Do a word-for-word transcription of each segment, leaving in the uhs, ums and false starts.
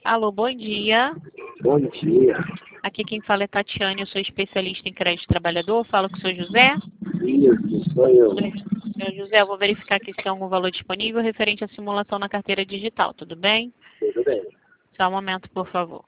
Alô, bom dia. Bom dia. Aqui quem fala é Tatiane, eu sou especialista em crédito trabalhador. Falo com o senhor José. Isso, sou eu. Senhor José, eu vou verificar aqui se tem algum valor disponível referente à simulação na carteira digital, tudo bem? Tudo bem. Só um momento, por favor.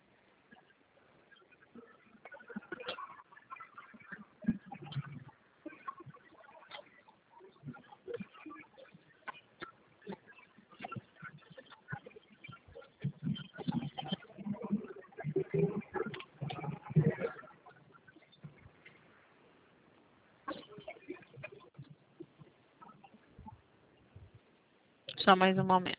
Só mais um momento.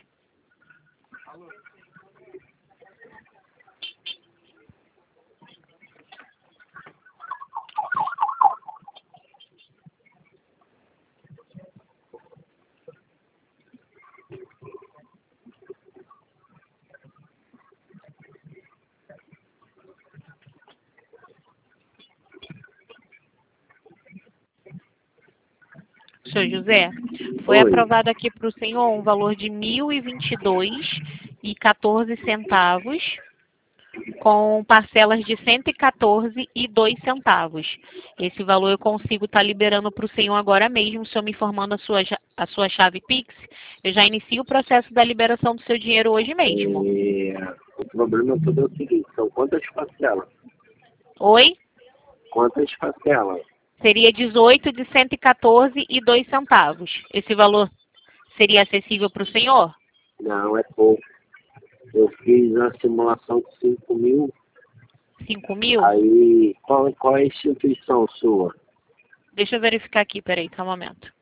Senhor José, foi Oi. aprovado aqui para o senhor um valor de mil e vinte e dois reais e quatorze centavos, com parcelas de cento e quatorze reais e dois centavos. Esse valor eu consigo estar liberando para o senhor agora mesmo, o senhor me informando a sua, a sua chave Pix. Eu já inicio o processo da liberação do seu dinheiro hoje mesmo. É, o problema todo é o seguinte, são quantas parcelas? Oi? Quantas parcelas? Seria dezoito de cento e quatorze e dois centavos. Esse valor seria acessível para o senhor? Não, é pouco. Eu fiz a simulação de cinco mil. cinco mil? Aí, qual, qual é a instituição sua? Deixa eu verificar aqui, peraí, só um momento.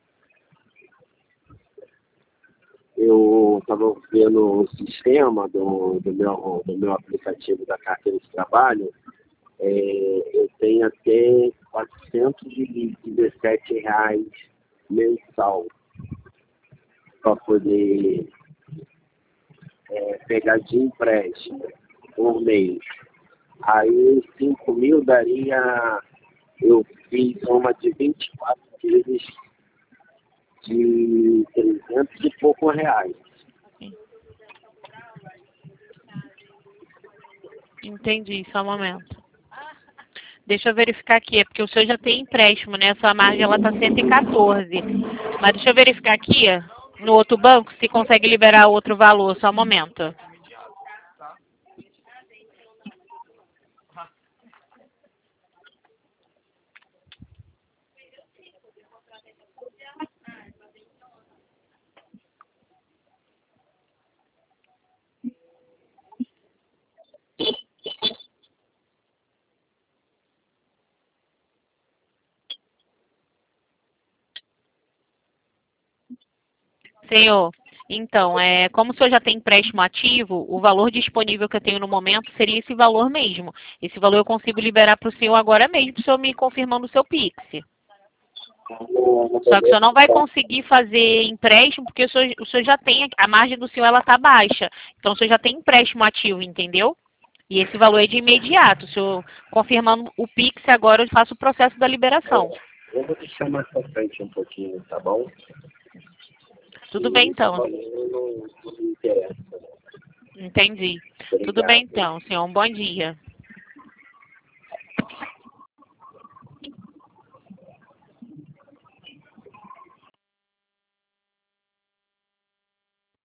Eu estava vendo o sistema do, do, meu, do meu aplicativo da carteira de trabalho. É, eu tenho até quatrocentos e dezessete reais mensal para poder é, pegar de empréstimo por mês. Aí cinco mil daria, eu fiz uma de vinte e quatro vezes de trezentos e poucos reais. Entendi, só um momento. Deixa eu verificar aqui, é porque o senhor já tem empréstimo, né? A sua margem ela tá cento e quatorze. Mas deixa eu verificar aqui, no outro banco, se consegue liberar outro valor, só um momento. Senhor, então, é, como o senhor já tem empréstimo ativo, o valor disponível que eu tenho no momento seria esse valor mesmo. Esse valor eu consigo liberar para o senhor agora mesmo, o senhor me confirmando o seu Pix. Só que o senhor não vai conseguir fazer empréstimo, porque o senhor, o senhor já tem, a margem do senhor ela está baixa. Então, o senhor já tem empréstimo ativo, entendeu? E esse valor é de imediato. O senhor confirmando o Pix, agora eu faço o processo da liberação. Eu vou deixar mais pra frente um pouquinho, tá bom? Tudo bem, então. Não, não me interessa. Entendi. Tudo Obrigado. bem, então, senhor. Um bom dia.